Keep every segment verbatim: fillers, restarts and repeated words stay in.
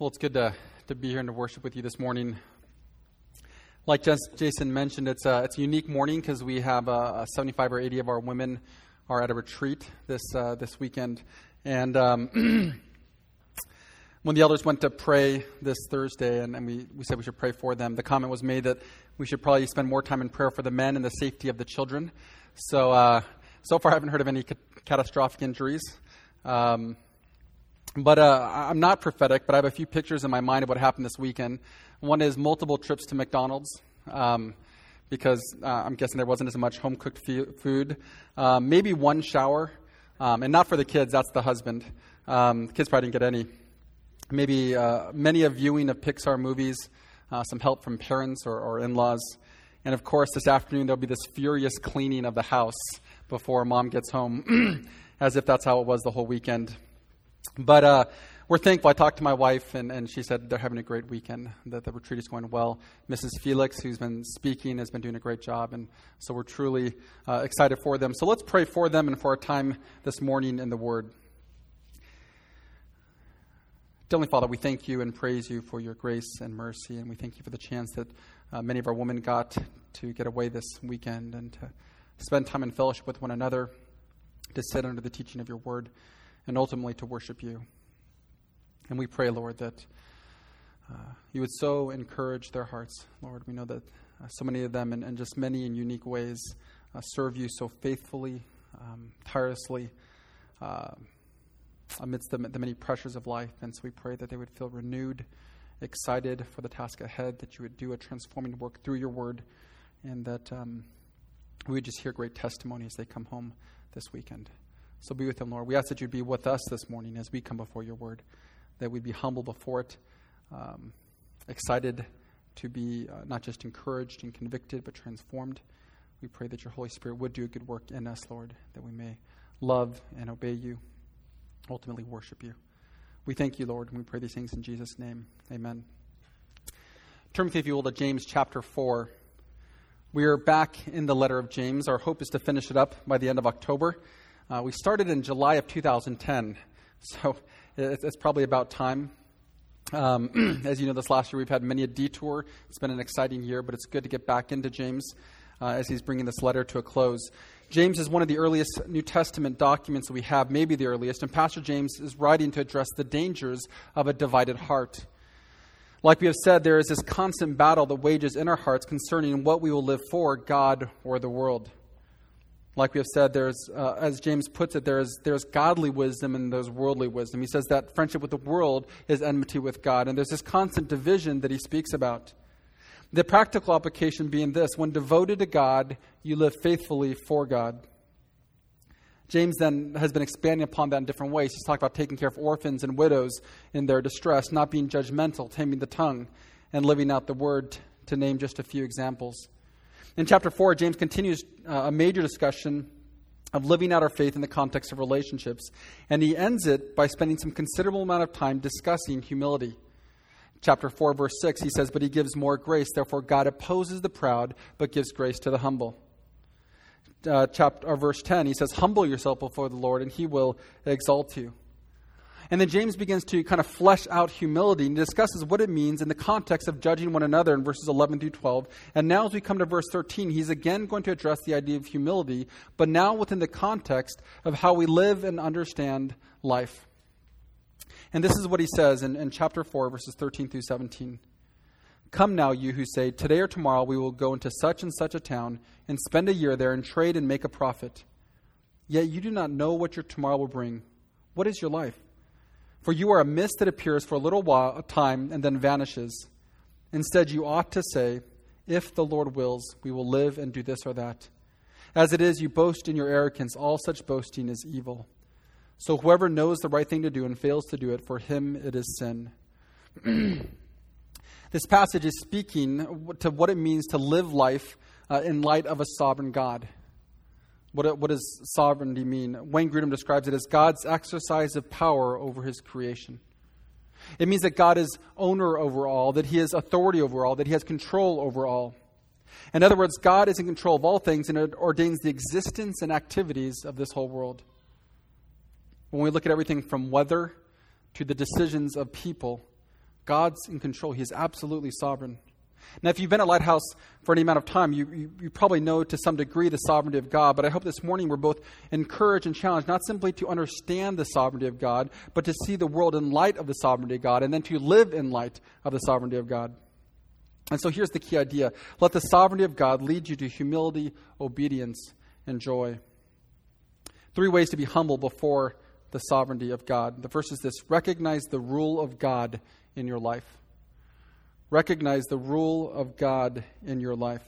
Well, it's good to, to be here and to worship with you this morning. Like Jas- Jason mentioned, it's a, it's a unique morning because we have uh, seventy-five or eighty of our women are at a retreat this uh, this weekend. And um, when the elders went to pray this Thursday, and, and we, we said we should pray for them, the comment was made that we should probably spend more time in prayer for the men and the safety of the children. So, uh, so far I haven't heard of any ca- catastrophic injuries. Um But uh, I'm not prophetic, but I have a few pictures in my mind of what happened this weekend. One is multiple trips to McDonald's, um, because uh, I'm guessing there wasn't as much home-cooked f- food. Um, maybe one shower, um, and not for the kids, that's the husband. Um, the kids probably didn't get any. Maybe uh, many a viewing of Pixar movies, uh, some help from parents or, or in-laws. And of course, this afternoon there'll be this furious cleaning of the house before mom gets home, as if that's how it was the whole weekend. But uh, we're thankful. I talked to my wife, and, and she said they're having a great weekend, that the retreat is going well. Missus Felix, who's been speaking, has been doing a great job, and so we're truly uh, excited for them. So let's pray for them and for our time this morning in the Word. Heavenly Father, we thank you and praise you for your grace and mercy, and we thank you for the chance that uh, many of our women got to get away this weekend and to spend time in fellowship with one another, to sit under the teaching of your Word, and ultimately to worship you. And we pray, Lord, that uh, you would so encourage their hearts. Lord, we know that uh, so many of them, in, in just many and unique ways, uh, serve you so faithfully, um, tirelessly, uh, amidst the, the many pressures of life. And so we pray that they would feel renewed, excited for the task ahead, that you would do a transforming work through your word, and that um, we would just hear great testimony as they come home this weekend. So be with them, Lord. We ask that you'd be with us this morning as we come before your word, that we'd be humble before it, um, excited to be uh, not just encouraged and convicted, but transformed. We pray that your Holy Spirit would do a good work in us, Lord, that we may love and obey you, ultimately worship you. We thank you, Lord, and we pray these things in Jesus' name. Amen. Turn with me, if you will, to James chapter four. We are back in the letter of James. Our hope is to finish it up by the end of October. Uh, we started in July of two thousand ten, so it's, it's probably about time. Um, as you know, this last year we've had many a detour. It's been an exciting year, but it's good to get back into James uh, as he's bringing this letter to a close. James is one of the earliest New Testament documents that we have, maybe the earliest, and Pastor James is writing to address the dangers of a divided heart. Like we have said, there is this constant battle that wages in our hearts concerning what we will live for, God or the world. Like we have said, there's, uh, as James puts it, there's there's godly wisdom and there's worldly wisdom. He says that friendship with the world is enmity with God, and there's this constant division that he speaks about. The practical application being this: when devoted to God, you live faithfully for God. James then has been expanding upon that in different ways. He's talked about taking care of orphans and widows in their distress, not being judgmental, taming the tongue, and living out the word, to name just a few examples. In chapter four, James continues uh, a major discussion of living out our faith in the context of relationships, and he ends it by spending some considerable amount of time discussing humility. Chapter four, verse six, he says, "But he gives more grace, therefore God opposes the proud, but gives grace to the humble." Uh, chapter, or verse ten, he says, "Humble yourself before the Lord, and he will exalt you." And then James begins to kind of flesh out humility and discusses what it means in the context of judging one another in verses eleven through twelve. And now as we come to verse thirteen, he's again going to address the idea of humility, but now within the context of how we live and understand life. And this is what he says in, in chapter four, verses thirteen through seventeen. "Come now, you who say, 'Today or tomorrow we will go into such and such a town and spend a year there and trade and make a profit.' Yet you do not know what your tomorrow will bring. What is your life? For you are a mist that appears for a little while, a time, and then vanishes. Instead, you ought to say, 'If the Lord wills, we will live and do this or that.' As it is, you boast in your arrogance. All such boasting is evil. So whoever knows the right thing to do and fails to do it, for him it is sin." This passage is speaking to what it means to live life uh, in light of a sovereign God. What, what does sovereignty mean? Wayne Grudem describes it as God's exercise of power over his creation. It means that God is owner over all, that he has authority over all, that he has control over all. In other words, God is in control of all things and it ordains the existence and activities of this whole world. When we look at everything from weather to the decisions of people God's in control. He is absolutely sovereign. Now, if you've been at Lighthouse for any amount of time, you, you, you probably know to some degree the sovereignty of God. But I hope this morning we're both encouraged and challenged not simply to understand the sovereignty of God, but to see the world in light of the sovereignty of God and then to live in light of the sovereignty of God. And so here's the key idea. Let the sovereignty of God lead you to humility, obedience, and joy. Three ways to be humble before the sovereignty of God. The first is this: recognize the rule of God in your life. Recognize the rule of God in your life.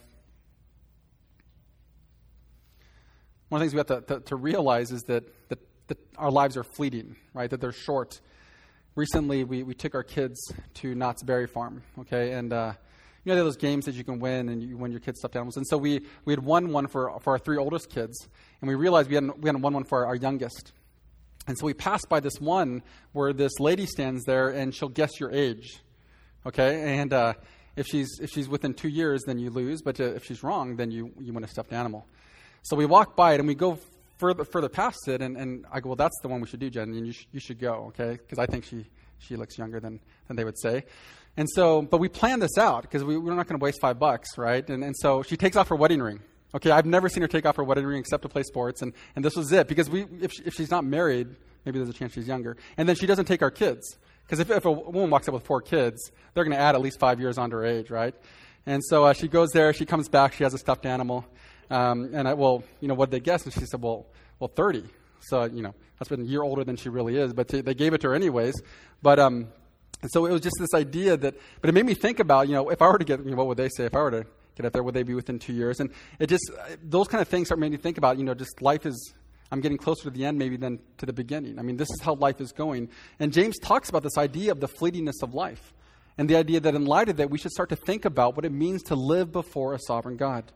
One of the things we have to, to, to realize is that, that, that our lives are fleeting, right? That they're short. Recently, we, we took our kids to Knott's Berry Farm, okay? And, uh, you know, there are those games that you can win and you win your kids' stuffed animals. And so we, we had won one for, for our three oldest kids, and we realized we hadn't, we hadn't won one for our, our youngest. And so we passed by this one where this lady stands there and she'll guess your age. Okay, and uh, if she's if she's within two years, then you lose. But uh, if she's wrong, then you, you win a stuffed animal. So we walk by it and we go further further past it, and, and I go, well, that's the one we should do, Jen, and you sh- you should go, okay? Because I think she she looks younger than, than they would say. And so, but we planned this out because we, we're not going to waste five bucks, right? And and so she takes off her wedding ring. Okay, I've never seen her take off her wedding ring except to play sports, and, and this was it because we if she, if she's not married, maybe there's a chance she's younger. And then she doesn't take our kids. Because if, if a woman walks up with four kids, they're going to add at least five years onto her age, right? And so uh, she goes there, she comes back, she has a stuffed animal. Um, and I, well, you know, what did they guess? And she said, well, well, thirty. So, you know, that's been a year older than she really is, but they, they gave it to her anyways. But, um, and so it was just this idea that, but it made me think about, you know, if I were to get, you know, what would they say if I were to get up there? Would they be within two years? And it just, those kind of things start making me think about, you know, just life is, I'm getting closer to the end maybe than to the beginning. I mean, this is how life is going. And James talks about this idea of the fleetingness of life and the idea that in light of that, we should start to think about what it means to live before a sovereign God.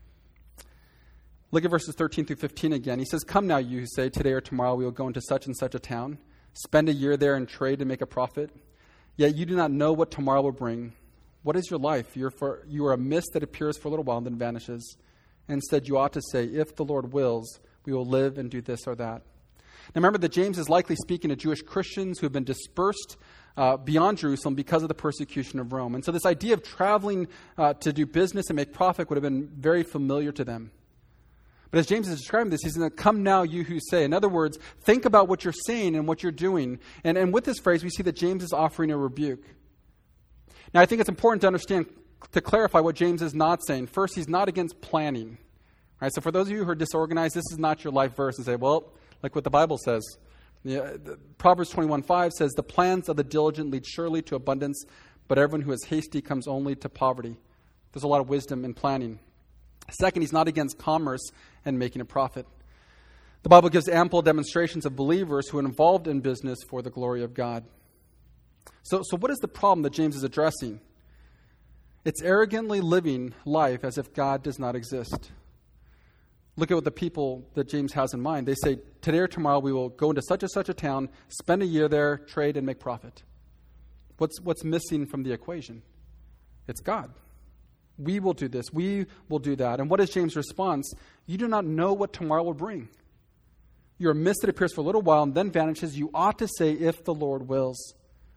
Look at verses thirteen through fifteen again. He says, "Come now, you who say, today or tomorrow we will go into such and such a town, spend a year there and trade and make a profit. Yet you do not know what tomorrow will bring. What is your life? You're for, you are a mist that appears for a little while and then vanishes. Instead, you ought to say, if the Lord wills, we will live and do this or that." Now remember that James is likely speaking to Jewish Christians who have been dispersed uh, beyond Jerusalem because of the persecution of Rome. And so this idea of traveling uh, to do business and make profit would have been very familiar to them. But as James is describing this, he's saying, "Come now, you who say." In other words, think about what you're saying and what you're doing. And, and with this phrase, we see that James is offering a rebuke. Now I think it's important to understand, to clarify what James is not saying. First, he's not against planning. Right, so for those of you who are disorganized, this is not your life verse and say, well, like what the Bible says. Yeah, the, Proverbs twenty-one five says, "The plans of the diligent lead surely to abundance, but everyone who is hasty comes only to poverty." There's a lot of wisdom in planning. Second, he's not against commerce and making a profit. The Bible gives ample demonstrations of believers who are involved in business for the glory of God. So, so what is the problem that James is addressing? It's arrogantly living life as if God does not exist. Look at what the people that James has in mind. They say, today or tomorrow we will go into such and such a town, spend a year there, trade, and make profit. What's, what's missing from the equation? It's God. We will do this. We will do that. And what is James' response? You do not know what tomorrow will bring. You're a mist that appears for a little while and then vanishes. You ought to say, if the Lord wills.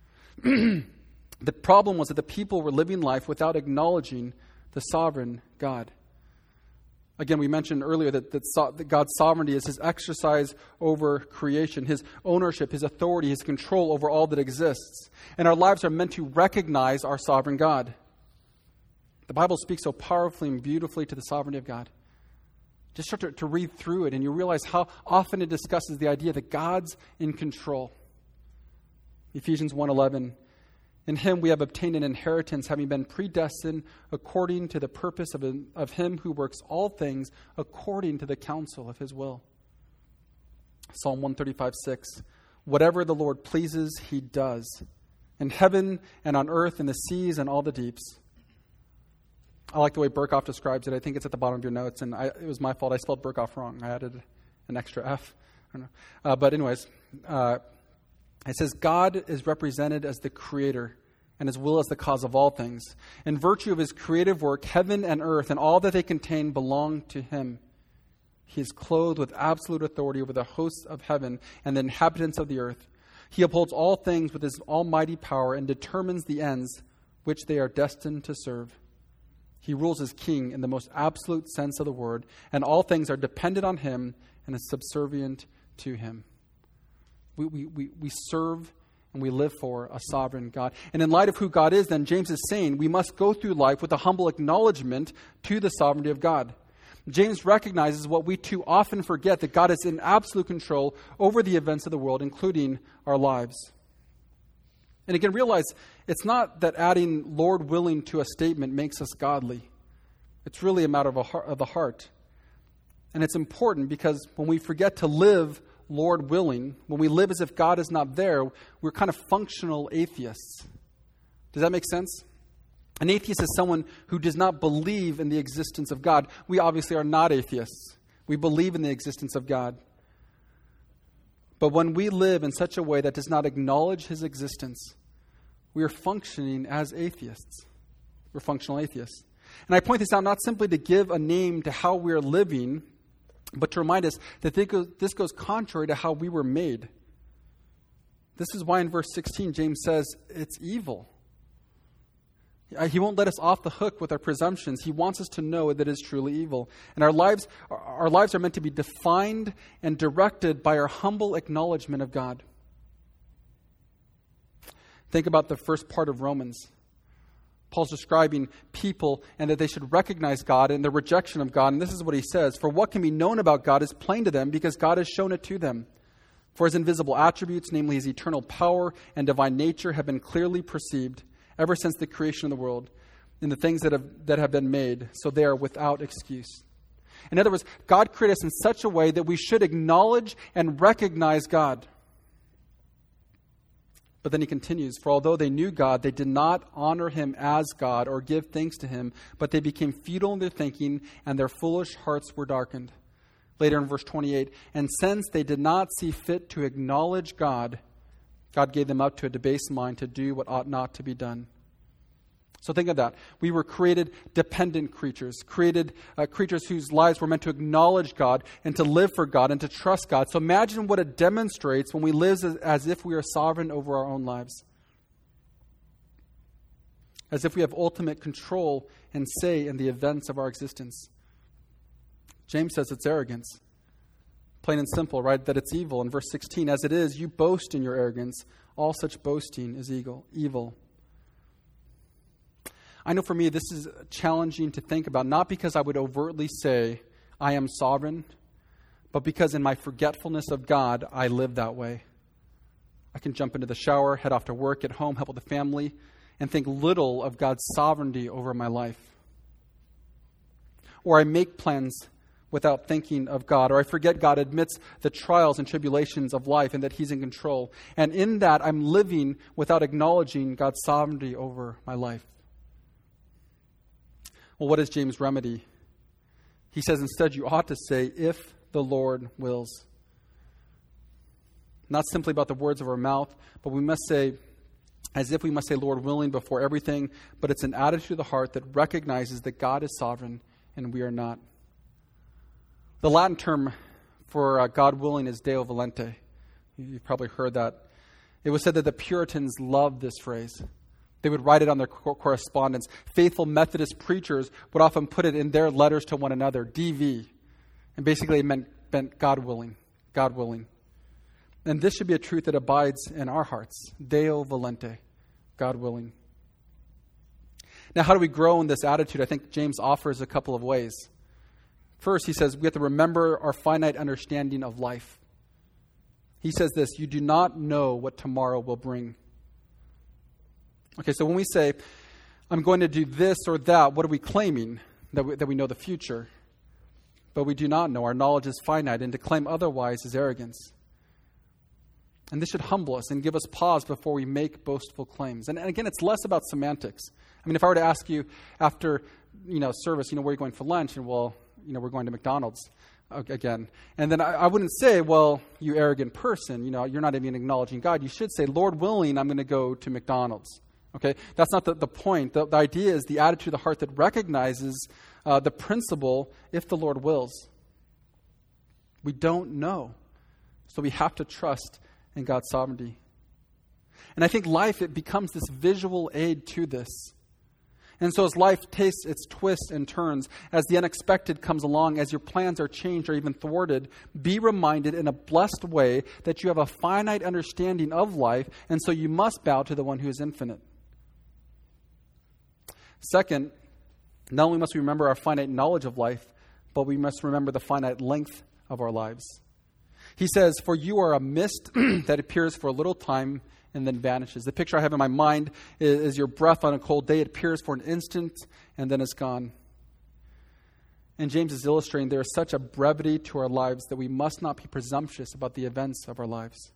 The problem was that the people were living life without acknowledging the sovereign God. Again, we mentioned earlier that, that, so, that God's sovereignty is his exercise over creation, his ownership, his authority, his control over all that exists. And our lives are meant to recognize our sovereign God. The Bible speaks so powerfully and beautifully to the sovereignty of God. Just start to, to read through it and you realize how often it discusses the idea that God's in control. Ephesians one eleven, "In him we have obtained an inheritance, having been predestined according to the purpose of, of him who works all things according to the counsel of his will." Psalm one thirty-five six, "Whatever the Lord pleases, he does, in heaven and on earth, in the seas and all the deeps." I like the way Berkhoff describes it. I think it's at the bottom of your notes, and I, it was my fault. I spelled Berkhoff wrong. I added an extra F. I don't know. Uh, but anyways, uh, it says, God is represented as the creator and his will as the cause of all things. In virtue of his creative work, heaven and earth and all that they contain belong to him. He is clothed with absolute authority over the hosts of heaven and the inhabitants of the earth. He upholds all things with his almighty power and determines the ends which they are destined to serve. He rules as king in the most absolute sense of the word, and all things are dependent on him and is subservient to him. We, we, we, we serve and we live for a sovereign God. And in light of who God is, then James is saying we must go through life with a humble acknowledgement to the sovereignty of God. James recognizes what we too often forget, that God is in absolute control over the events of the world, including our lives. And again, realize it's not that adding Lord willing to a statement makes us godly. It's really a matter of, a heart, of the heart. And it's important because when we forget to live Lord willing, when we live as if God is not there, we're kind of functional atheists. Does that make sense? An atheist is someone who does not believe in the existence of God. We obviously are not atheists. We believe in the existence of God. But when we live in such a way that does not acknowledge his existence, we are functioning as atheists. We're functional atheists. And I point this out not simply to give a name to how we're living, but to remind us that this goes contrary to how we were made. This is why in verse sixteen, James says it's evil. He won't let us off the hook with our presumptions. He wants us to know that it is truly evil. And our lives, our lives are meant to be defined and directed by our humble acknowledgement of God. Think about the first part of Romans. Paul's describing people and that they should recognize God and their rejection of God. And this is what he says: "For what can be known about God is plain to them because God has shown it to them. For his invisible attributes, namely his eternal power and divine nature, have been clearly perceived ever since the creation of the world in the things that have, that have been made, so they are without excuse." In other words, God created us in such a way that we should acknowledge and recognize God. But then he continues, "For although they knew God, they did not honor him as God or give thanks to him, but they became futile in their thinking, and their foolish hearts were darkened." Later in verse twenty-eight, "And since they did not see fit to acknowledge God, God gave them up to a debased mind to do what ought not to be done." So think of that. We were created dependent creatures, created uh, creatures whose lives were meant to acknowledge God and to live for God and to trust God. So imagine what it demonstrates when we live as, as if we are sovereign over our own lives. As if we have ultimate control and say in the events of our existence. James says it's arrogance. Plain and simple, right? That it's evil. In verse sixteen, "As it is, you boast in your arrogance. All such boasting is evil." I know for me this is challenging to think about, not because I would overtly say I am sovereign, but because in my forgetfulness of God, I live that way. I can jump into the shower, head off to work, get home, help with the family, and think little of God's sovereignty over my life. Or I make plans without thinking of God, or I forget God admits the trials and tribulations of life and that he's in control. And in that, I'm living without acknowledging God's sovereignty over my life. Well, what is James' remedy? He says instead you ought to say, "If the Lord wills." Not simply about the words of our mouth, but we must say, as if we must say "Lord willing" before everything, but it's an attitude of the heart that recognizes that God is sovereign and we are not. The Latin term for uh, God willing is Deo volente. You've probably heard that. It was said that the Puritans loved this phrase. They would write it on their co- correspondence. Faithful Methodist preachers would often put it in their letters to one another, D V. And basically it meant, meant God willing, God willing. And this should be a truth that abides in our hearts. Deo volente, God willing. Now, how do we grow in this attitude? I think James offers a couple of ways. First, he says we have to remember our finite understanding of life. He says this: "You do not know what tomorrow will bring." Okay, so when we say, "I'm going to do this or that," what are we claiming? That we, that we know the future. But we do not know. Our knowledge is finite, and to claim otherwise is arrogance. And this should humble us and give us pause before we make boastful claims. And, and again, it's less about semantics. I mean, if I were to ask you after, you know, service, you know, where are you going for lunch? And well, you know, we're going to McDonald's again. And then I, I wouldn't say, "Well, you arrogant person, you know, you're not even acknowledging God." You should say, "Lord willing, I'm going to go to McDonald's." Okay, that's not the, the point. The, the idea is the attitude of the heart that recognizes uh, the principle, "If the Lord wills." We don't know. So we have to trust in God's sovereignty. And I think life, it becomes this visual aid to this. And so as life takes its twists and turns, as the unexpected comes along, as your plans are changed or even thwarted, be reminded in a blessed way that you have a finite understanding of life, and so you must bow to the one who is infinite. Second, not only must we remember our finite knowledge of life, but we must remember the finite length of our lives. He says, "For you are a mist that appears for a little time and then vanishes." The picture I have in my mind is, is your breath on a cold day. It appears for an instant and then it's gone. And James is illustrating there is such a brevity to our lives that we must not be presumptuous about the events of our lives.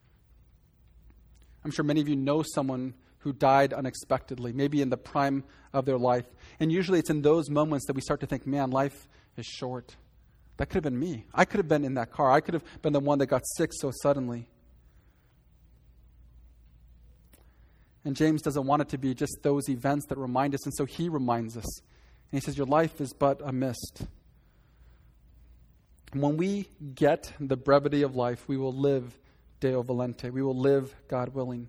I'm sure many of you know someone who died unexpectedly, maybe in the prime of their life. And usually it's in those moments that we start to think, man, life is short. That could have been me. I could have been in that car. I could have been the one that got sick so suddenly. And James doesn't want it to be just those events that remind us, and so he reminds us. And he says, your life is but a mist. And when we get the brevity of life, we will live Deo Volente. We will live God willing.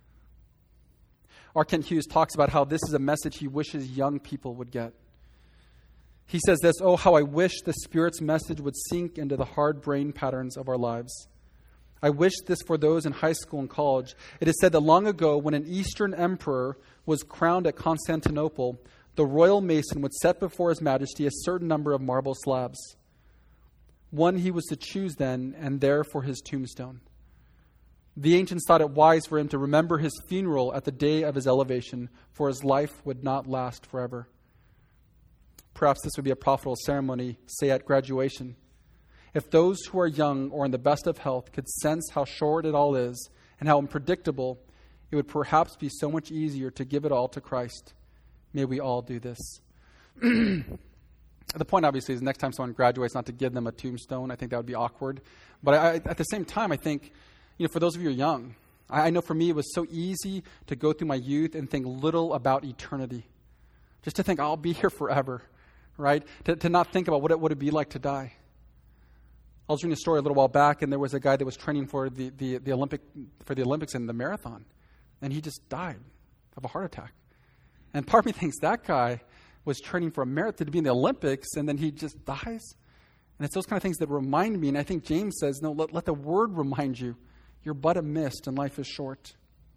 R. Kent Hughes talks about how this is a message he wishes young people would get. He says this, "Oh, how I wish the Spirit's message would sink into the hard brain patterns of our lives. I wish this for those in high school and college. It is said that long ago, when an Eastern emperor was crowned at Constantinople, the royal mason would set before His Majesty a certain number of marble slabs. One he was to choose then, and there for his tombstone. The ancients thought it wise for him to remember his funeral at the day of his elevation, for his life would not last forever. Perhaps this would be a profitable ceremony, say at graduation. If those who are young or in the best of health could sense how short it all is and how unpredictable, it would perhaps be so much easier to give it all to Christ. May we all do this." The point, obviously, is next time someone graduates, not to give them a tombstone. I think that would be awkward. But I, at the same time, I think, you know, for those of you who are young, I, I know for me it was so easy to go through my youth and think little about eternity. Just to think, I'll be here forever, right? To, to not think about what it would be like to die. I was reading a story a little while back, and there was a guy that was training for the, the, the Olympic for the Olympics in the marathon, and he just died of a heart attack. And part of me thinks that guy was training for a marathon to be in the Olympics, and then he just dies. And it's those kind of things that remind me, and I think James says, no, let, let the word remind you, you're but a mist, and life is short.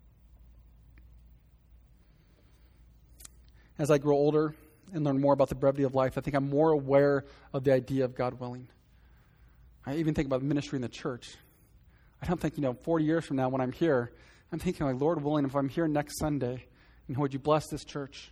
As I grow older and learn more about the brevity of life, I think I'm more aware of the idea of God willing. I even think about ministry in the church. I don't think, you know, forty years from now when I'm here, I'm thinking, like, Lord willing, if I'm here next Sunday, and would you bless this church?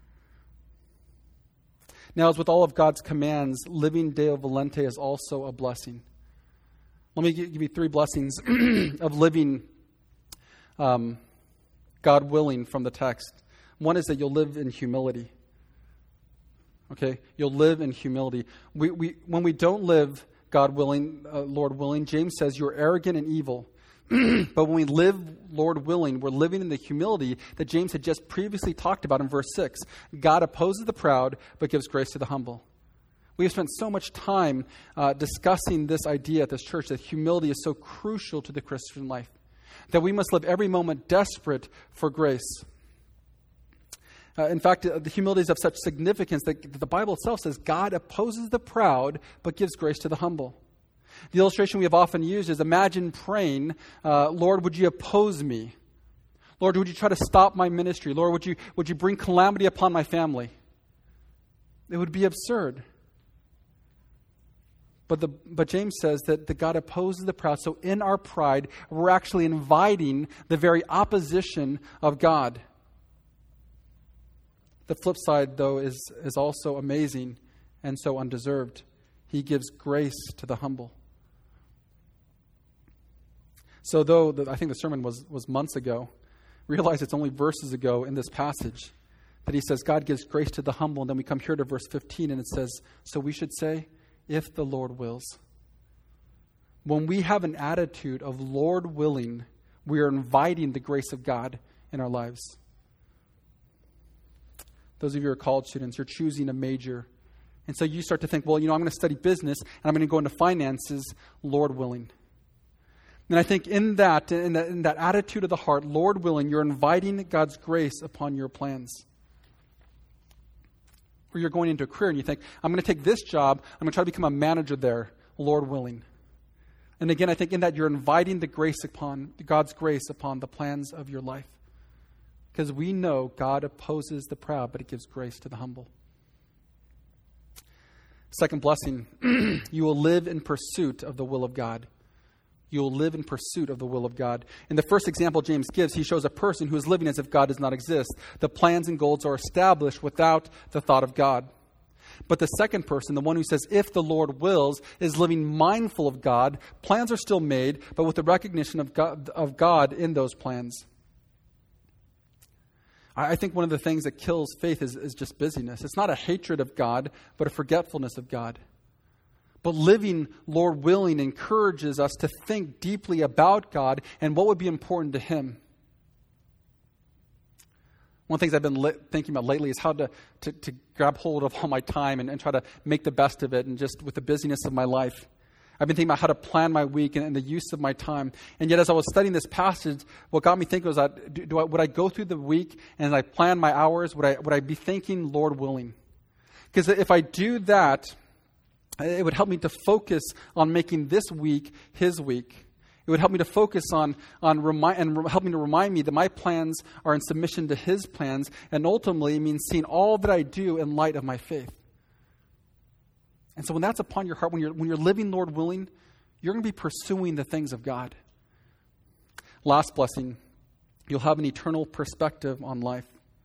Now, as with all of God's commands, living Deo Volente is also a blessing. Let me give you three blessings of living um, God willing from the text. One is that you'll live in humility. Okay? You'll live in humility. We, we, when we don't live God willing, uh, Lord willing, James says you're arrogant and evil. But when we live Lord willing, we're living in the humility that James had just previously talked about in verse six. God opposes the proud, but gives grace to the humble. We have spent so much time uh, discussing this idea at this church that humility is so crucial to the Christian life, that we must live every moment desperate for grace. Uh, in fact, uh, the humility is of such significance that the Bible itself says God opposes the proud, but gives grace to the humble. The illustration we have often used is imagine praying, uh, Lord, would you oppose me? Lord, would you try to stop my ministry? Lord, would you would you bring calamity upon my family? It would be absurd. But the but James says that, that God opposes the proud. So in our pride, we're actually inviting the very opposition of God. The flip side, though, is, is also amazing and so undeserved. He gives grace to the humble. So though the, I think the sermon was, was months ago, realize it's only verses ago in this passage that he says God gives grace to the humble. And then we come here to verse fifteen and it says, so we should say, if the Lord wills. When we have an attitude of Lord willing, we are inviting the grace of God in our lives. Those of you who are college students, you're choosing a major. And so you start to think, well, you know, I'm going to study business and I'm going to go into finances, Lord willing. And I think in that, in that, in that attitude of the heart, Lord willing, you're inviting God's grace upon your plans. Or you're going into a career and you think, I'm going to take this job, I'm going to try to become a manager there, Lord willing. And again, I think in that you're inviting the grace upon, God's grace upon the plans of your life. Because we know God opposes the proud, but He gives grace to the humble. Second blessing, you will live in pursuit of the will of God. You will live in pursuit of the will of God. In the first example James gives, he shows a person who is living as if God does not exist. The plans and goals are established without the thought of God. But the second person, the one who says, if the Lord wills, is living mindful of God. Plans are still made, but with the recognition of God, of God in those plans. I think one of the things that kills faith is, is just busyness. It's not a hatred of God, but a forgetfulness of God. But living, Lord willing, encourages us to think deeply about God and what would be important to Him. One of the things I've been li- thinking about lately is how to, to, to grab hold of all my time and, and try to make the best of it, and just with the busyness of my life. I've been thinking about how to plan my week and, and the use of my time. And yet as I was studying this passage, what got me thinking was that, do, do I, would I go through the week and as I plan my hours, would I, would I be thinking Lord willing? Because if I do that, it would help me to focus on making this week His week. It would help me to focus on, on remi- and re- help me to remind me that my plans are in submission to His plans, and ultimately it means seeing all that I do in light of my faith. And so when that's upon your heart, when you're when you're living Lord willing, you're going to be pursuing the things of God. Last blessing, you'll have an eternal perspective on life.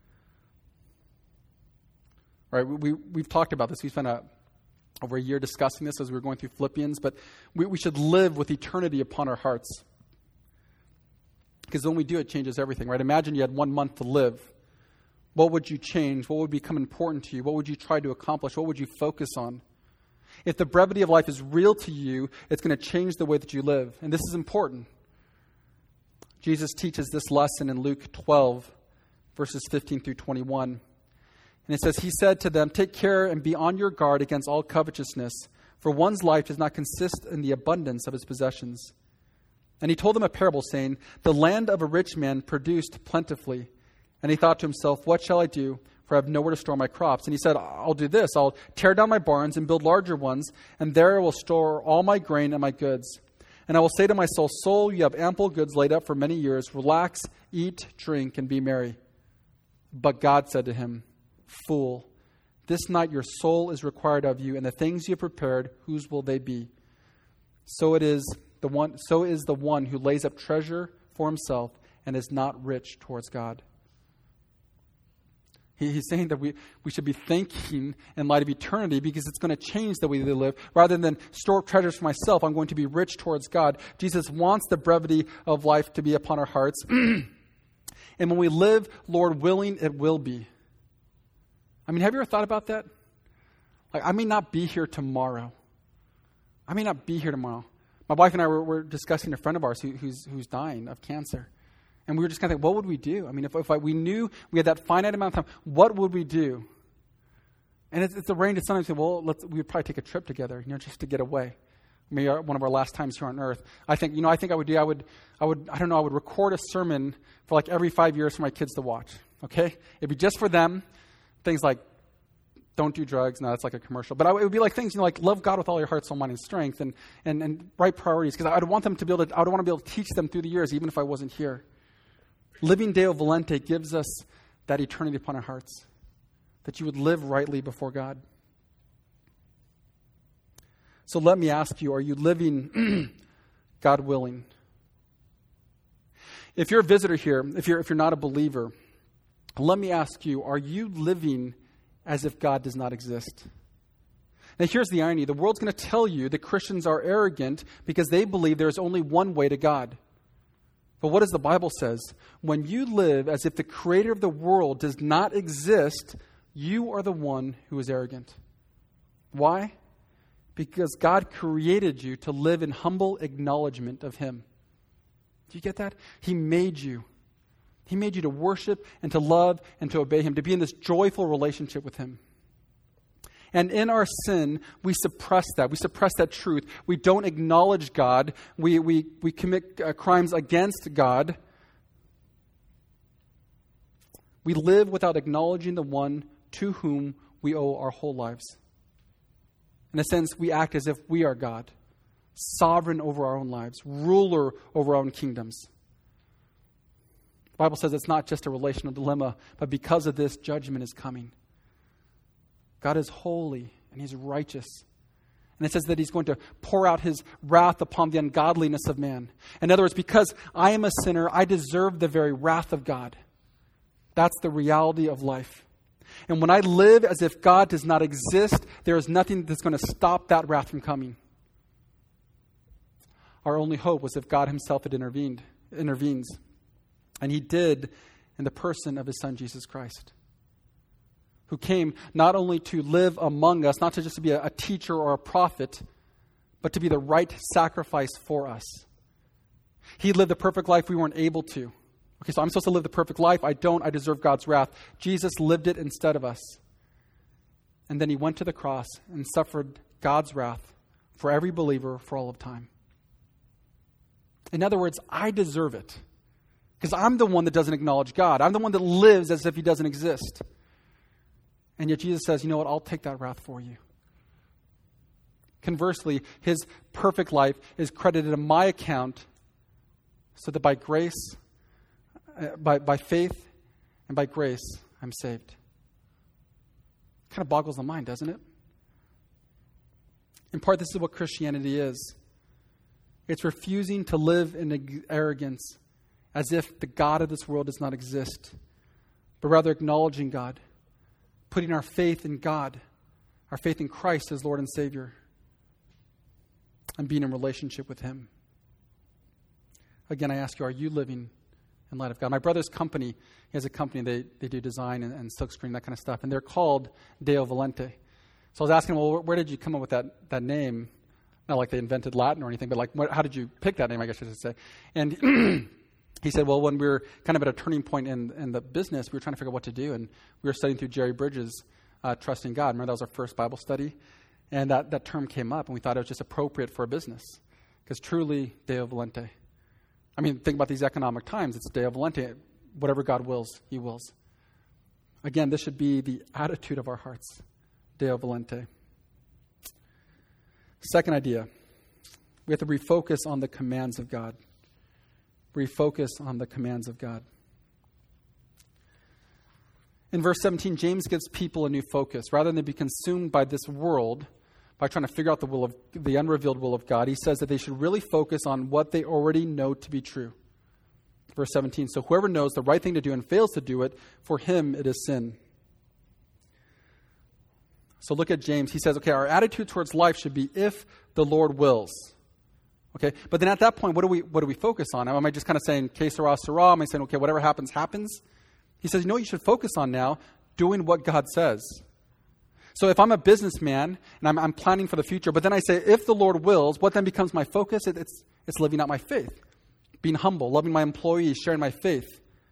All right, we, we've talked about this. We spent a over a year discussing this as we were going through Philippians, but we, we should live with eternity upon our hearts. Because when we do, it changes everything, right? Imagine you had one month to live. What would you change? What would become important to you? What would you try to accomplish? What would you focus on? If the brevity of life is real to you, it's going to change the way that you live. And this is important. Jesus teaches this lesson in Luke twelve, verses fifteen through twenty-one. And it says, He said to them, take care and be on your guard against all covetousness, for one's life does not consist in the abundance of his possessions. And He told them a parable, saying, the land of a rich man produced plentifully. And he thought to himself, what shall I do? For I have nowhere to store my crops. And he said, I'll do this. I'll tear down my barns and build larger ones, and there I will store all my grain and my goods. And I will say to my soul, soul, you have ample goods laid up for many years. Relax, eat, drink, and be merry. But God said to him, fool, this night your soul is required of you, and the things you have prepared, whose will they be? So it is the one, so is the one who lays up treasure for himself and is not rich towards God. He, he's saying that we, we should be thinking in light of eternity, because it's going to change the way they live. Rather than store up treasures for myself, I'm going to be rich towards God. Jesus wants the brevity of life to be upon our hearts. And when we live, Lord willing, it will be. I mean, have you ever thought about that? Like, I may not be here tomorrow. I may not be here tomorrow. My wife and I were, were discussing a friend of ours who, who's who's dying of cancer. And we were just kind of thinking, what would we do? I mean, if, if I, we knew we had that finite amount of time, what would we do? And it's, it's a range of sometimes say, well, let's, we would probably take a trip together, you know, just to get away. Maybe our, one of our last times here on earth. I think, you know, I think I would do, I would, I would, I don't know, I would record a sermon for like every five years for my kids to watch. Okay? It'd be just for them. Things like, don't do drugs. No, that's like a commercial. But I, it would be like things, you know, like love God with all your heart, soul, mind, and strength, and and, and right priorities. Because I'd want them to be able to, I would want to be able to teach them through the years, even if I wasn't here. Living Deo Volente gives us that eternity upon our hearts, that you would live rightly before God. So let me ask you, are you living God willing? If you're a visitor here, if you're if you're not a believer, let me ask you, are you living as if God does not exist? Now here's the irony. The world's going to tell you that Christians are arrogant because they believe there's only one way to God. But what does the Bible says? When you live as if the creator of the world does not exist, you are the one who is arrogant. Why? Because God created you to live in humble acknowledgement of Him. Do you get that? He made you. He made you to worship and to love and to obey Him, to be in this joyful relationship with Him. And in our sin, we suppress that. We suppress that truth. We don't acknowledge God. We, we, we commit uh, crimes against God. We live without acknowledging the one to whom we owe our whole lives. In a sense, we act as if we are God, sovereign over our own lives, ruler over our own kingdoms. The Bible says it's not just a relational dilemma, but because of this, judgment is coming. God is holy and He's righteous. And it says that He's going to pour out His wrath upon the ungodliness of man. In other words, because I am a sinner, I deserve the very wrath of God. That's the reality of life. And when I live as if God does not exist, there is nothing that's going to stop that wrath from coming. Our only hope was if God Himself had intervened, intervenes. And He did in the person of His Son, Jesus Christ, who came not only to live among us, not to just to be a, a teacher or a prophet, but to be the right sacrifice for us. He lived the perfect life we weren't able to. Okay, so I'm supposed to live the perfect life. I don't. I deserve God's wrath. Jesus lived it instead of us. And then He went to the cross and suffered God's wrath for every believer for all of time. In other words, I deserve it. Because I'm the one that doesn't acknowledge God. I'm the one that lives as if He doesn't exist. And yet Jesus says, you know what, I'll take that wrath for you. Conversely, His perfect life is credited in my account so that by grace, uh, by, by faith and by grace, I'm saved. Kind of boggles the mind, doesn't it? In part, this is what Christianity is. It's refusing to live in arrogance as if the God of this world does not exist, but rather acknowledging God, putting our faith in God, our faith in Christ as Lord and Savior, and being in relationship with Him. Again, I ask you, are you living in light of God? My brother's company, he has a company, they, they do design and, and silkscreen, that kind of stuff, and they're called Deo Volente. So I was asking him, well, where did you come up with that, that name? Not like they invented Latin or anything, but like, what, how did you pick that name, I guess I should say. And he said, well, when we were kind of at a turning point in, in the business, we were trying to figure out what to do, and we were studying through Jerry Bridges' uh, Trusting God. Remember, that was our first Bible study? And that, that term came up, and we thought it was just appropriate for a business, because truly, Deo Volente. I mean, think about these economic times. It's Deo Volente. Whatever God wills, He wills. Again, this should be the attitude of our hearts, Deo Volente. Second idea, we have to refocus on the commands of God. Refocus on the commands of God. In verse seventeen, James gives people a new focus. Rather than be consumed by this world, by trying to figure out the will of the unrevealed will of God, he says that they should really focus on what they already know to be true. Verse seventeen, so whoever knows the right thing to do and fails to do it, for him it is sin. So look at James. He says, okay, our attitude towards life should be if the Lord wills. Okay, but then at that point, what do we what do we focus on? Am I just kind of saying, que sera, sera? Am I saying, okay, whatever happens, happens? He says, you know what you should focus on now? Doing what God says. So if I'm a businessman and I'm, I'm planning for the future, but then I say, if the Lord wills, what then becomes my focus? It, it's, it's living out my faith. Being humble, loving my employees, sharing my faith.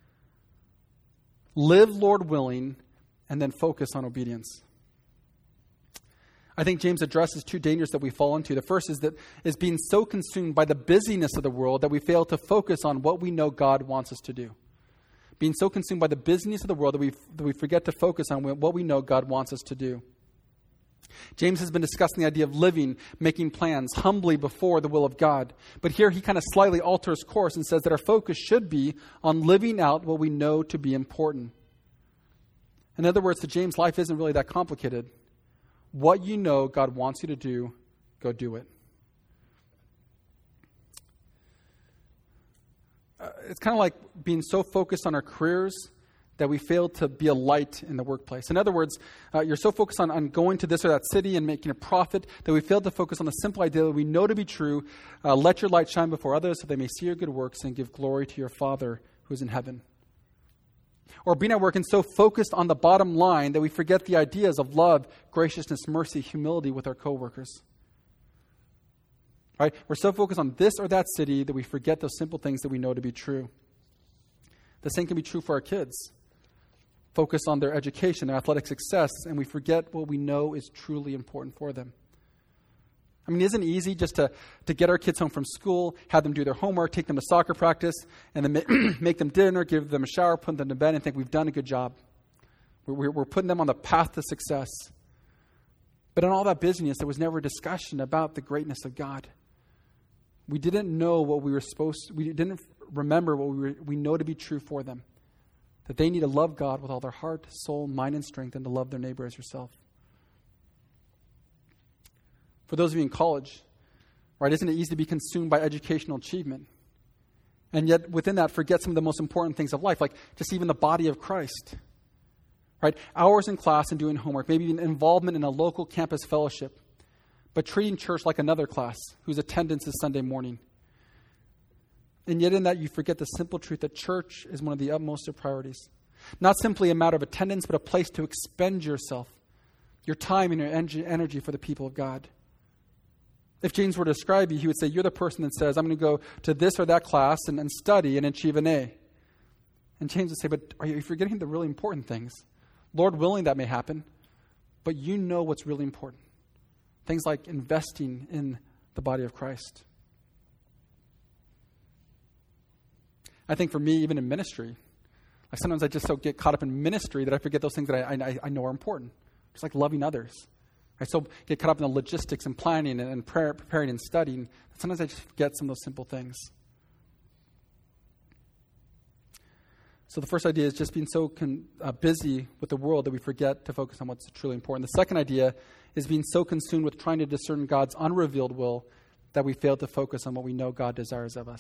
Live Lord willing, and then focus on obedience. I think James addresses two dangers that we fall into. The first is that is being so consumed by the busyness of the world that we fail to focus on what we know God wants us to do. Being so consumed by the busyness of the world that we that we forget to focus on what we know God wants us to do. James has been discussing the idea of living, making plans humbly before the will of God. But here he kind of slightly alters course and says that our focus should be on living out what we know to be important. In other words, to James, life isn't really that complicated. What you know God wants you to do, go do it. Uh, it's kind of like being so focused on our careers that we fail to be a light in the workplace. In other words, uh, you're so focused on, on going to this or that city and making a profit that we fail to focus on the simple idea that we know to be true. Uh, let your light shine before others so they may see your good works and give glory to your Father who is in heaven. Or being at work and so focused on the bottom line that we forget the ideas of love, graciousness, mercy, humility with our coworkers. Right? We're so focused on this or that city that we forget those simple things that we know to be true. The same can be true for our kids. focus on their education, their athletic success, and we forget what we know is truly important for them. I mean, isn't it easy just to, to get our kids home from school, have them do their homework, take them to soccer practice, and then ma- make them dinner, give them a shower, put them to bed, and think we've done a good job. We're, we're putting them on the path to success. But in all that busyness, there was never a discussion about the greatness of God. We didn't know what we were supposed to, we didn't remember what we, were, we know to be true for them. That they need to love God with all their heart, soul, mind, and strength, and to love their neighbor as yourself. For those of you in college, right, isn't it easy to be consumed by educational achievement? And yet within that, forget some of the most important things of life, like just even the body of Christ. Right? Hours in class and doing homework, maybe even involvement in a local campus fellowship, but treating church like another class whose attendance is Sunday morning. And yet in that, you forget the simple truth that church is one of the utmost of priorities. Not simply a matter of attendance, but a place to expend yourself, your time and your energy for the people of God. If James were to describe you, he would say, you're the person that says, I'm going to go to this or that class and, and study and achieve an A. And James would say, but are you forgetting the really important things? Lord willing, that may happen, but you know what's really important. Things like investing in the body of Christ. I think for me, even in ministry, like sometimes I just so get caught up in ministry that I forget those things that I, I, I know are important. Just like loving others. I so get caught up in the logistics and planning and, and prayer, preparing and studying. Sometimes I just forget some of those simple things. So the first idea is just being so con, uh, busy with the world that we forget to focus on what's truly important. The second idea is being so consumed with trying to discern God's unrevealed will that we fail to focus on what we know God desires of us.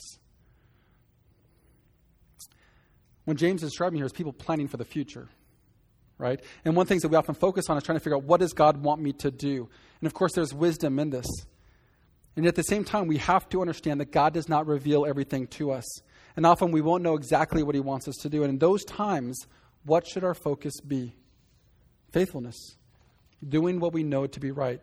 When James is describing here is people planning for the future, right? And one of the things that we often focus on is trying to figure out, what does God want me to do? And of course, there's wisdom in this. And at the same time, we have to understand that God does not reveal everything to us. And often we won't know exactly what he wants us to do. And in those times, what should our focus be? Faithfulness. Doing what we know to be right.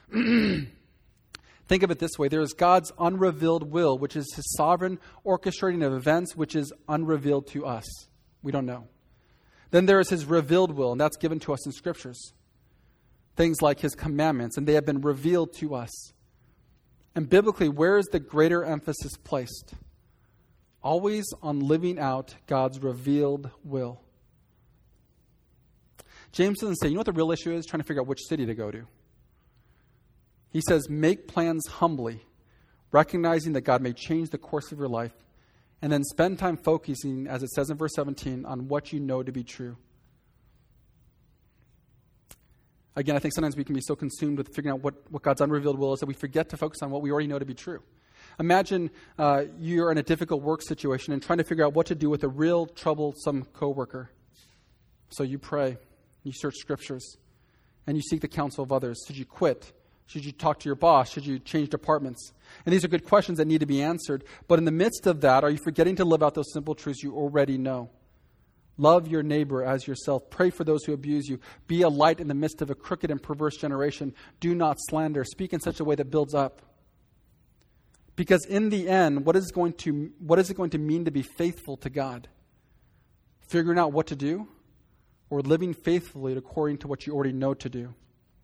Think of it this way. There is God's unrevealed will, which is his sovereign orchestrating of events, which is unrevealed to us. We don't know. Then there is his revealed will, and that's given to us in scriptures. Things like his commandments, and they have been revealed to us. And biblically, where is the greater emphasis placed? Always on living out God's revealed will. James doesn't say, you know what the real issue is? Trying to figure out which city to go to. He says, make plans humbly, recognizing that God may change the course of your life, and then spend time focusing, as it says in verse seventeen, on what you know to be true. Again, I think sometimes we can be so consumed with figuring out what, what God's unrevealed will is that we forget to focus on what we already know to be true. Imagine uh, you're in a difficult work situation and trying to figure out what to do with a real troublesome coworker. So you pray, you search scriptures, and you seek the counsel of others. Should you quit? Should you talk to your boss? Should you change departments? And these are good questions that need to be answered. But in the midst of that, are you forgetting to live out those simple truths you already know? Love your neighbor as yourself. Pray for those who abuse you. Be a light in the midst of a crooked and perverse generation. Do not slander. Speak in such a way that builds up. Because in the end, what is going to what is it going to mean to be faithful to God? Figuring out what to do, or living faithfully according to what you already know to do?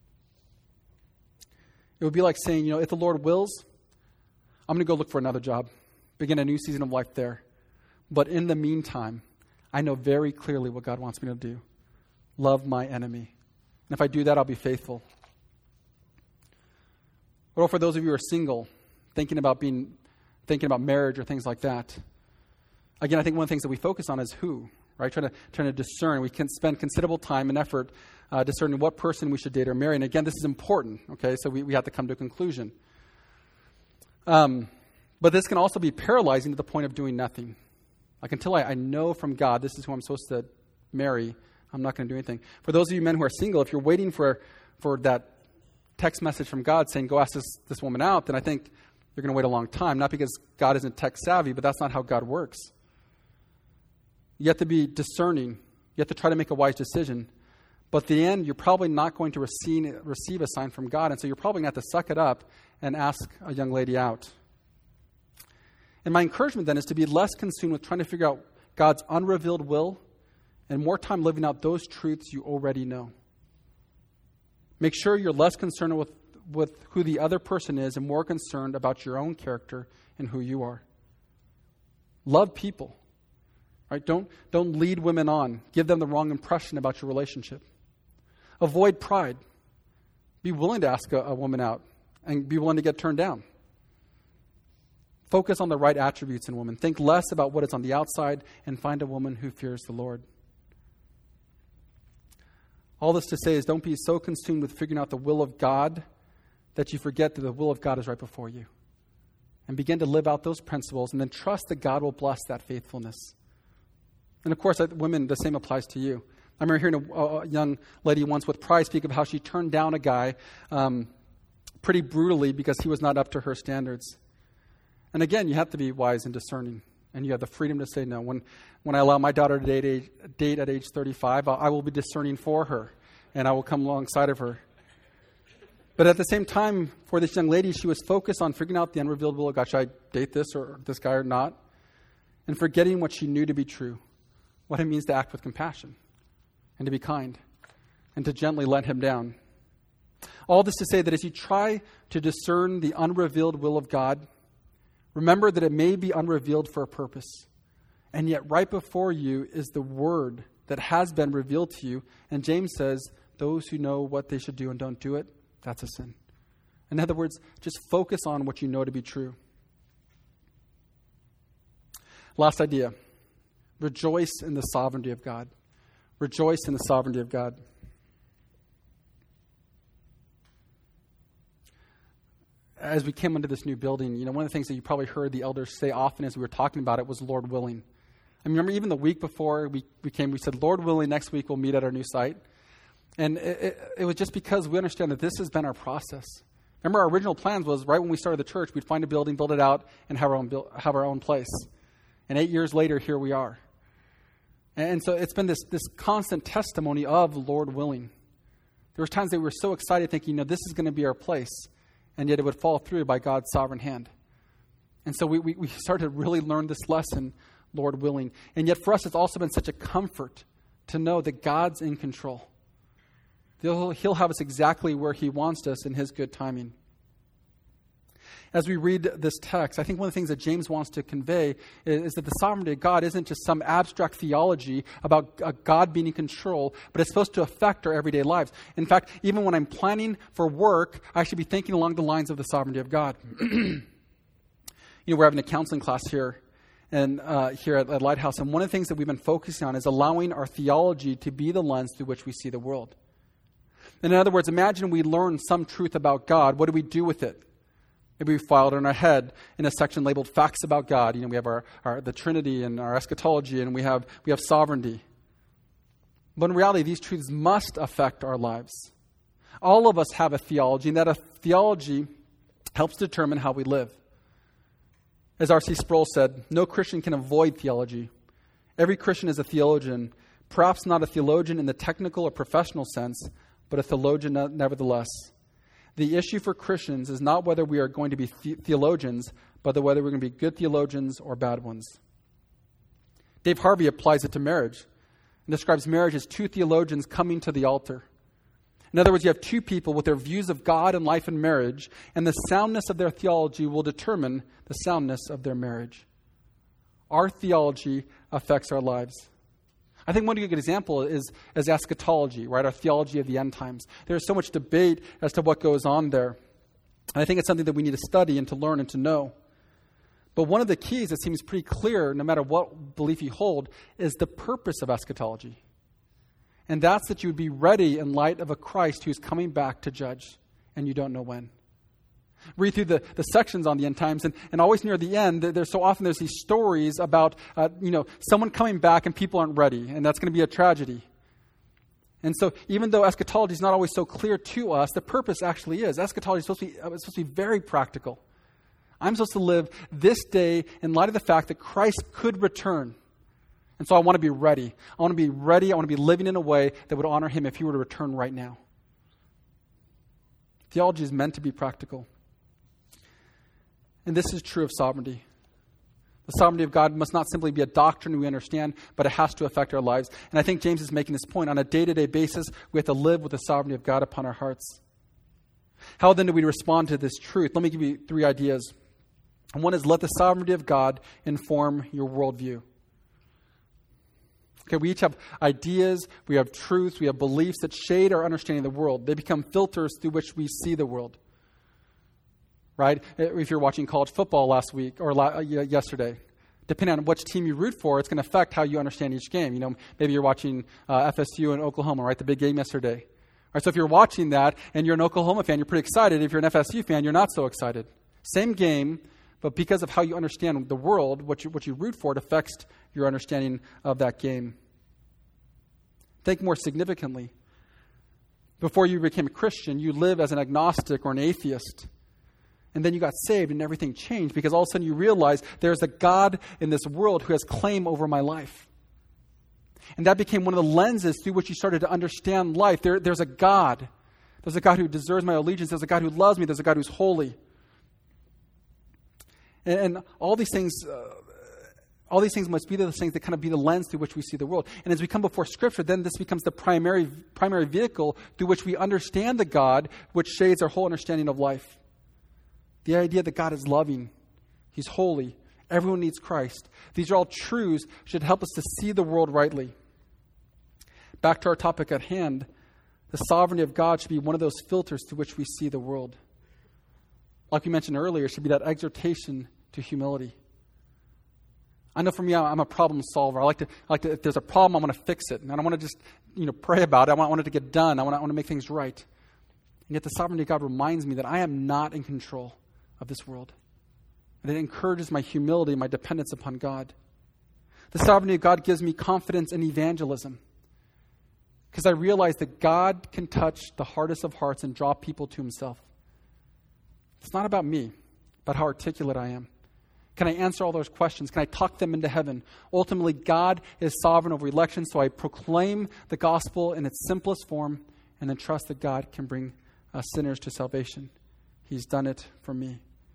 It would be like saying, you know, if the Lord wills, I'm going to go look for another job, begin a new season of life there. But in the meantime, I know very clearly what God wants me to do. Love my enemy. And if I do that, I'll be faithful. Or for those of you who are single, thinking about being, thinking about marriage or things like that. Again, I think one of the things that we focus on is who, right? Trying to, trying to discern. We can spend considerable time and effort uh, discerning what person we should date or marry. And again, this is important, okay? So we, we have to come to a conclusion. Um, but this can also be paralyzing to the point of doing nothing. Like until I, I know from God, this is who I'm supposed to marry, I'm not going to do anything. For those of you men who are single, if you're waiting for, for that text message from God saying, go ask this, this woman out, then I think you're going to wait a long time. Not because God isn't tech savvy, but that's not how God works. You have to be discerning. You have to try to make a wise decision. But at the end, you're probably not going to receive, receive a sign from God. And so you're probably going to have to suck it up and ask a young lady out. And my encouragement then is to be less consumed with trying to figure out God's unrevealed will and more time living out those truths you already know. Make sure you're less concerned with, with who the other person is and more concerned about your own character and who you are. Love people. Right? Don't, don't lead women on. Give them the wrong impression about your relationship. Avoid pride. Be willing to ask a, a woman out and be willing to get turned down. Focus on the right attributes in women. Think less about what is on the outside and find a woman who fears the Lord. All this to say is don't be so consumed with figuring out the will of God that you forget that the will of God is right before you. And begin to live out those principles and then trust that God will bless that faithfulness. And of course, women, the same applies to you. I remember hearing a, a young lady once with pride speak of how she turned down a guy um, pretty brutally because he was not up to her standards. And again, you have to be wise and discerning. And you have the freedom to say no. When when I allow my daughter to date, age, date at age thirty-five, I will be discerning for her. And I will come alongside of her. But at the same time, for this young lady, she was focused on figuring out the unrevealed will of God. Should I date this or this guy or not? And forgetting what she knew to be true. What it means to act with compassion. And to be kind. And to gently let him down. All this to say that as you try to discern the unrevealed will of God, remember that it may be unrevealed for a purpose. And yet right before you is the word that has been revealed to you. And James says, those who know what they should do and don't do it, that's a sin. In other words, just focus on what you know to be true. Last idea. Rejoice in the sovereignty of God. Rejoice in the sovereignty of God. As we came into this new building, you know, one of the things that you probably heard the elders say often as we were talking about it was Lord willing. I remember even the week before we, we came, we said, Lord willing, next week we'll meet at our new site. And it, it, it was just because we understand that this has been our process. Remember, our original plans was right when we started the church, we'd find a building, build it out, and have our own build, have our own place. And eight years later, here we are. And so it's been this, this constant testimony of Lord willing. There was times that we were so excited thinking, you know, this is going to be our place. And yet it would fall through by God's sovereign hand. And so we, we, we started to really learn this lesson, Lord willing. And yet for us, it's also been such a comfort to know that God's in control. He'll, he'll have us exactly where he wants us in his good timing. As we read this text, I think one of the things that James wants to convey is, is that the sovereignty of God isn't just some abstract theology about uh, God being in control, but it's supposed to affect our everyday lives. In fact, even when I'm planning for work, I should be thinking along the lines of the sovereignty of God. You know, we're having a counseling class here and uh, here at, at Lighthouse, and one of the things that we've been focusing on is allowing our theology to be the lens through which we see the world. In other words, imagine we learn some truth about God. What do we do with it? Maybe we file it in our head in a section labeled Facts About God. You know, we have our, our the Trinity and our eschatology, and we have we have sovereignty. But in reality, these truths must affect our lives. All of us have a theology, and that a theology helps determine how we live. As R C Sproul said, no Christian can avoid theology. Every Christian is a theologian, perhaps not a theologian in the technical or professional sense, but a theologian nevertheless. The issue for Christians is not whether we are going to be the- theologians, but whether we're going to be good theologians or bad ones. Dave Harvey applies it to marriage and describes marriage as two theologians coming to the altar. In other words, you have two people with their views of God and life and marriage, and the soundness of their theology will determine the soundness of their marriage. Our theology affects our lives. I think one good example is, is eschatology, right? Our theology of the end times. There's so much debate as to what goes on there. And I think it's something that we need to study and to learn and to know. But one of the keys that seems pretty clear, no matter what belief you hold, is the purpose of eschatology. And that's that you would be ready in light of a Christ who's coming back to judge, and you don't know when. Read through the, the sections on the end times, and, and always near the end, there's so often there's these stories about, uh, you know, someone coming back and people aren't ready, and that's going to be a tragedy. And so even though eschatology is not always so clear to us, the purpose actually is. Eschatology is supposed to be, uh, it's supposed to be very practical. I'm supposed to live this day in light of the fact that Christ could return. And so I want to be ready. I want to be ready. I want to be living in a way that would honor him if he were to return right now. Theology is meant to be practical. And this is true of sovereignty. The sovereignty of God must not simply be a doctrine we understand, but it has to affect our lives. And I think James is making this point. On a day-to-day basis, we have to live with the sovereignty of God upon our hearts. How then do we respond to this truth? Let me give you three ideas. And one is, let the sovereignty of God inform your worldview. Okay, we each have ideas, we have truths, we have beliefs that shade our understanding of the world. They become filters through which we see the world. Right? If you're watching college football last week or la- yesterday, depending on which team you root for, it's going to affect how you understand each game. You know, maybe you're watching uh, F S U and Oklahoma, right? The big game yesterday. All right, so if you're watching that and you're an Oklahoma fan, you're pretty excited. If you're an F S U fan, you're not so excited. Same game, but because of how you understand the world, what you, what you root for, it affects your understanding of that game. Think more significantly. Before you became a Christian, you lived as an agnostic or an atheist. And then you got saved and everything changed because all of a sudden you realize there's a God in this world who has claim over my life. And that became one of the lenses through which you started to understand life. There, there's a God. There's a God who deserves my allegiance. There's a God who loves me. There's a God who's holy. And, and all these things, uh, all these things must be the things that kind of be the lens through which we see the world. And as we come before Scripture, then this becomes the primary primary vehicle through which we understand the God, which shades our whole understanding of life. The idea that God is loving, He's holy, everyone needs Christ. These are all truths that should help us to see the world rightly. Back to our topic at hand, the sovereignty of God should be one of those filters through which we see the world. Like we mentioned earlier, it should be that exhortation to humility. I know for me, I'm a problem solver. I like to, I like to if there's a problem, I want to fix it. And I don't want to just, you know, pray about it. I want, I want it to get done. I want, I want to make things right. And yet the sovereignty of God reminds me that I am not in control of this world. And it encourages my humility, my dependence upon God. The sovereignty of God gives me confidence in evangelism. Because I realize that God can touch the hardest of hearts and draw people to Himself. It's not about me, but how articulate I am. Can I answer all those questions? Can I talk them into heaven? Ultimately, God is sovereign over election, so I proclaim the gospel in its simplest form and then trust that God can bring uh, sinners to salvation. He's done it for me.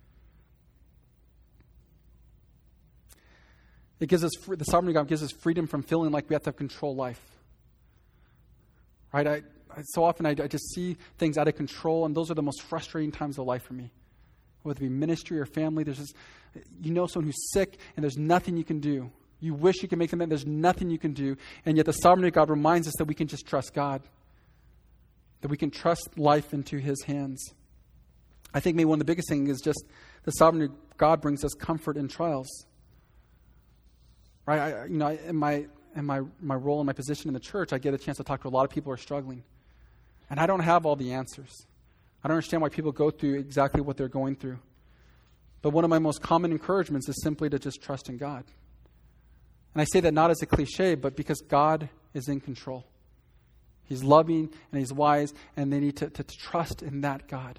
It gives us the sovereignty of God gives us freedom from feeling like we have to control life. Right? I, I so often I, I just see things out of control, and those are the most frustrating times of life for me. Whether it be ministry or family, there's this, you know someone who's sick, and there's nothing you can do. You wish you could make them better, there's nothing you can do, and yet the sovereignty of God reminds us that we can just trust God, that we can trust life into His hands. I think maybe one of the biggest things is just the sovereignty of God brings us comfort in trials. Right, I, you know, in my in my my role and my position in the church, I get a chance to talk to a lot of people who are struggling, and I don't have all the answers. I don't understand why people go through exactly what they're going through. But one of my most common encouragements is simply to just trust in God. And I say that not as a cliche, but because God is in control. He's loving and He's wise, and they need to, to, to trust in that God.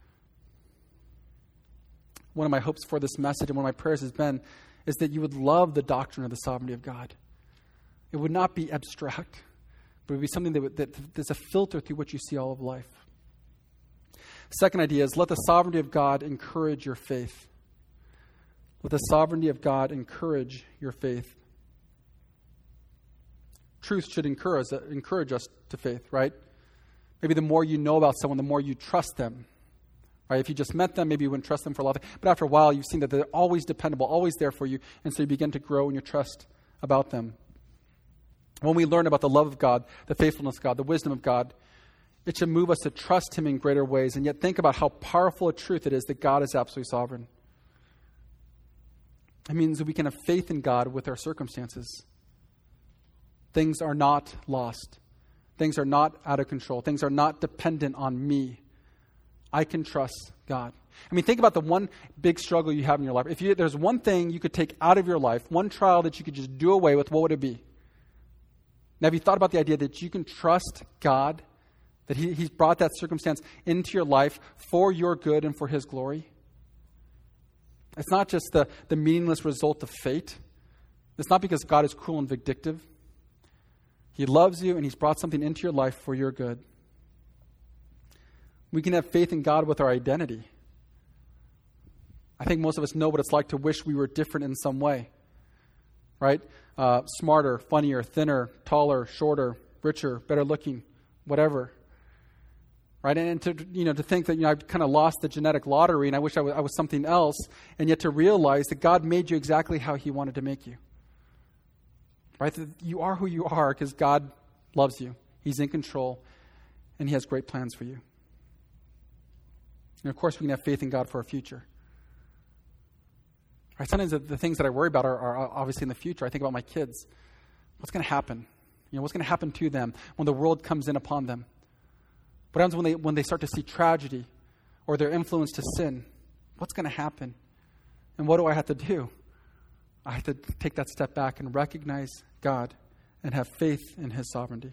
One of my hopes for this message and one of my prayers has been is that you would love the doctrine of the sovereignty of God. It would not be abstract, but it would be something that, would, that there's a filter through which you see all of life. Second idea is let the sovereignty of God encourage your faith. Let the sovereignty of God encourage your faith. Truth should encourage, encourage us to faith, right? Maybe the more you know about someone, the more you trust them. Right? If you just met them, maybe you wouldn't trust them for a lot. But after a while, you've seen that they're always dependable, always there for you. And so you begin to grow in your trust about them. When we learn about the love of God, the faithfulness of God, the wisdom of God, it should move us to trust Him in greater ways. And yet think about how powerful a truth it is that God is absolutely sovereign. It means that we can have faith in God with our circumstances. Things are not lost. Things are not out of control. Things are not dependent on me. I can trust God. I mean, think about the one big struggle you have in your life. If you, there's one thing you could take out of your life, one trial that you could just do away with, what would it be? Now, have you thought about the idea that you can trust God, that he, He's brought that circumstance into your life for your good and for His glory? It's not just the, the meaningless result of fate. It's not because God is cruel and vindictive. He loves you, and He's brought something into your life for your good. We can have faith in God with our identity. I think most of us know what it's like to wish we were different in some way, right? Uh, smarter, funnier, thinner, taller, shorter, richer, better looking, whatever. Right? And to, you know, to think that, you know, I've kind of lost the genetic lottery and I wish I was, I was something else, and yet to realize that God made you exactly how he wanted to make you. Right? That you are who you are because God loves you. He's in control, and he has great plans for you. And of course, we can have faith in God for our future. Right? Sometimes the, the things that I worry about are, are obviously in the future. I think about my kids. What's going to happen? You know, what's going to happen to them when the world comes in upon them? What happens when they when they start to see tragedy or their influence to sin? What's going to happen? And what do I have to do? I have to take that step back and recognize God and have faith in his sovereignty.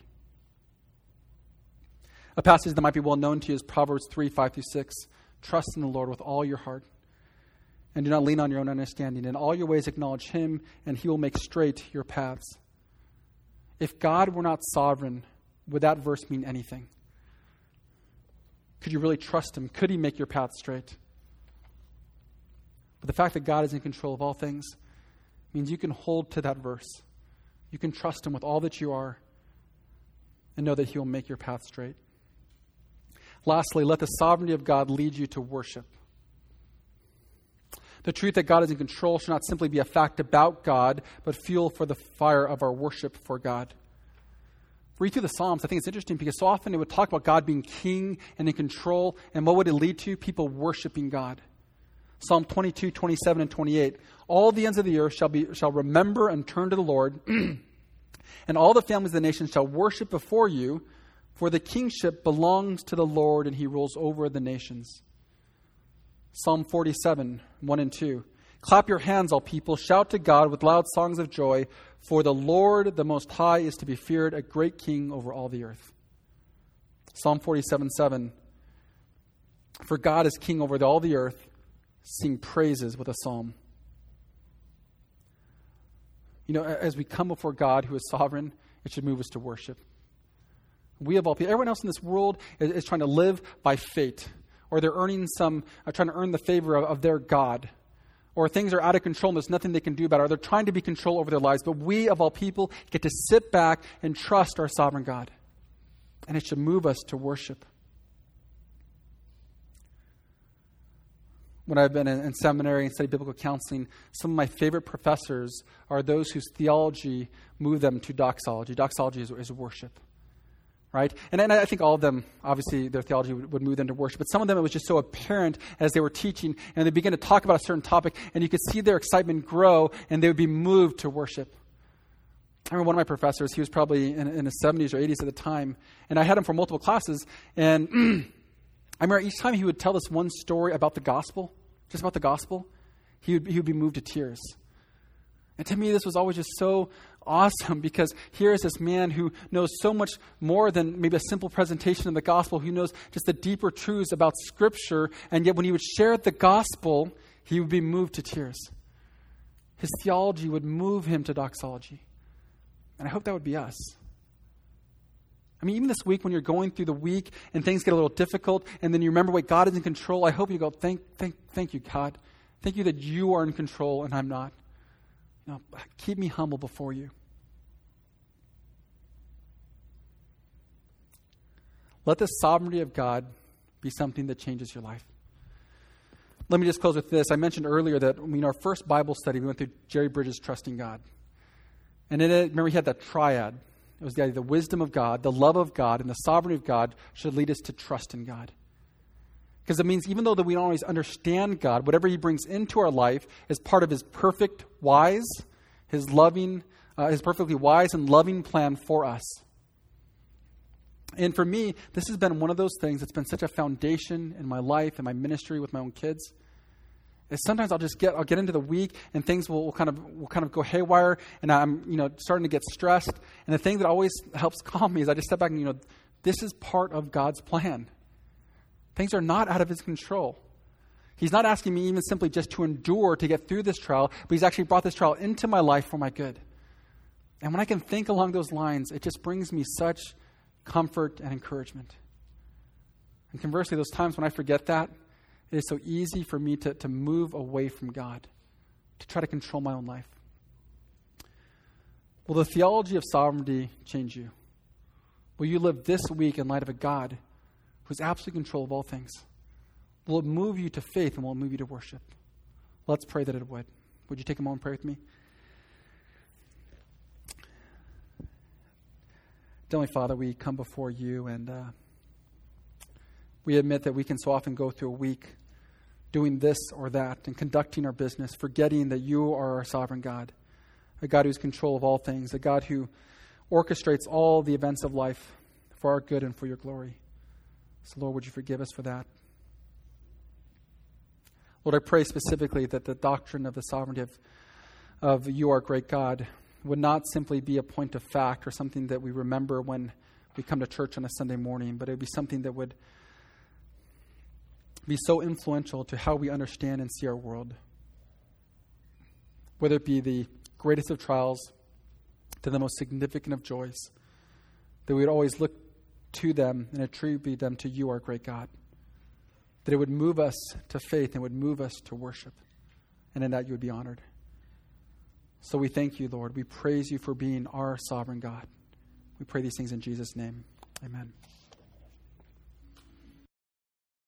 A passage that might be well known to you is Proverbs three, five through six. Trust in the Lord with all your heart, and do not lean on your own understanding. In all your ways acknowledge him, and he will make straight your paths. If God were not sovereign, would that verse mean anything? Could you really trust him? Could he make your path straight? But the fact that God is in control of all things means you can hold to that verse. You can trust him with all that you are and know that he will make your path straight. Lastly, let the sovereignty of God lead you to worship. The truth that God is in control should not simply be a fact about God, but fuel for the fire of our worship for God. Read through the Psalms. I think it's interesting because so often it would talk about God being king and in control. And what would it lead to? People worshiping God. Psalm twenty-two, twenty-seven, and twenty-eight. All the ends of the earth shall be shall remember and turn to the Lord, and all the families of the nations shall worship before you, for the kingship belongs to the Lord, and he rules over the nations. Psalm forty-seven, one and two. Clap your hands, all people. Shout to God with loud songs of joy. For the Lord, the Most High, is to be feared, a great king over all the earth. Psalm forty-seven, seven. For God is king over all the earth. Sing praises with a psalm. You know, as we come before God who is sovereign, it should move us to worship. We of all people, everyone else in this world is, is trying to live by fate. Or they're earning some, uh, trying to earn the favor of, of their God. Or things are out of control and there's nothing they can do about it. Or they're trying to be control over their lives. But we, of all people, get to sit back and trust our sovereign God. And it should move us to worship. When I've been in, in seminary and studied biblical counseling, some of my favorite professors are those whose theology moved them to doxology. Doxology is, is worship. Right? And, and I think all of them, obviously, their theology would, would move them to worship. But some of them, it was just so apparent as they were teaching, and they began to talk about a certain topic, and you could see their excitement grow, and they would be moved to worship. I remember one of my professors, he was probably in, in his seventies or eighties at the time, and I had him for multiple classes, and I remember each time he would tell us one story about the gospel, just about the gospel, he would, he would be moved to tears. And to me, this was always just so awesome because here is this man who knows so much more than maybe a simple presentation of the gospel, who knows just the deeper truths about Scripture, and yet when he would share the gospel, he would be moved to tears. His theology would move him to doxology. And I hope that would be us. I mean, even this week when you're going through the week and things get a little difficult, and then you remember, wait, God is in control, I hope you go, thank, thank, thank you, God. Thank you that you are in control and I'm not. You know, keep me humble before you. Let the sovereignty of God be something that changes your life. Let me just close with this. I mentioned earlier that in our first Bible study, we went through Jerry Bridges' Trusting God. And in it, remember, he had that triad. It was the, the wisdom of God, the love of God, and the sovereignty of God should lead us to trust in God. Because it means even though that we don't always understand God, whatever he brings into our life is part of his perfect, wise, his loving, uh, his perfectly wise and loving plan for us. And for me, this has been one of those things that's been such a foundation in my life and my ministry with my own kids. Is sometimes I'll just get I'll get into the week and things will, will kind of will kind of go haywire, and I'm you know starting to get stressed. And the thing that always helps calm me is I just step back and you know this is part of God's plan. Things are not out of his control. He's not asking me even simply just to endure to get through this trial, but he's actually brought this trial into my life for my good. And when I can think along those lines, it just brings me such comfort and encouragement. And conversely, those times when I forget that, It is so easy for me to, to move away from God, to try to control my own life. Will the theology of sovereignty change you? Will you live this week in light of a God who's absolute control of all things? Will it move you to faith, and will it move you to worship? Let's pray that it would. Would you take a moment and pray with me? Heavenly Father, we come before you, and uh, we admit that we can so often go through a week doing this or that and conducting our business, forgetting that you are our sovereign God, a God who's in control of all things, a God who orchestrates all the events of life for our good and for your glory. So, Lord, would you forgive us for that? Lord, I pray specifically that the doctrine of the sovereignty of, of you, our great God, would not simply be a point of fact or something that we remember when we come to church on a Sunday morning, but it would be something that would be so influential to how we understand and see our world. Whether it be the greatest of trials to the most significant of joys, that we would always look to them and attribute them to you, our great God. That it would move us to faith and would move us to worship, and in that you would be honored. So we thank you, Lord. We praise you for being our sovereign God. We pray these things in Jesus' name. Amen.